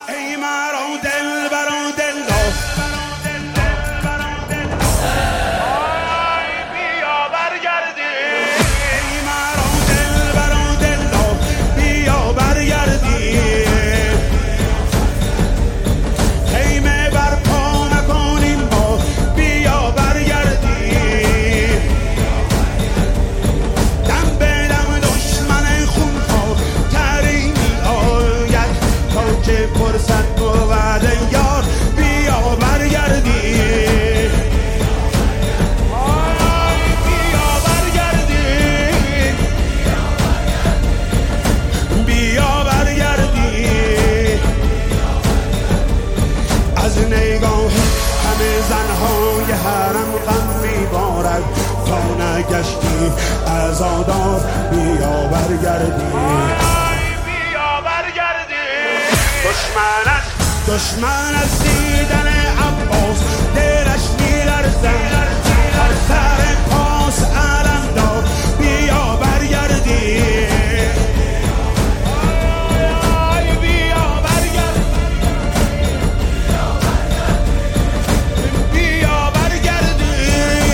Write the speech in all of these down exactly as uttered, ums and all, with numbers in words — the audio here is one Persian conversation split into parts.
ای مرا دل برا دل ای بیا برگردی ای مرا دل برا دل بیا برگردی خیمه برپا نکنیم ما بیا برگردی دم به دم دشمن خونخوار تری آید تا که فرصت بود یار بیا برگردی بیا برگردی بیا برگردی از نگاه همه زنهای حرم غم میبارد تا نگشتی عزادار بیا برگردی بیا برگردی دشمن از دشمن از دیدن عباس دلش میلرزد هر سر پاس علم دار بیا برگردی بیا برگردی بیا برگردی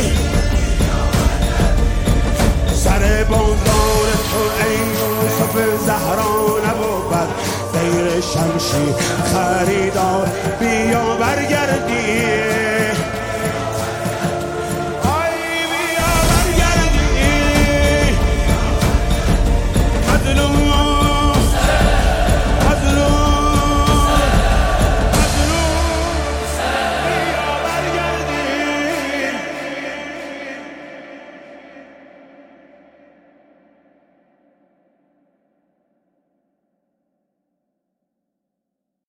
سر بندار تو ای یوسف زهرا نبود غیر شمشیر خریدار بیا برگردی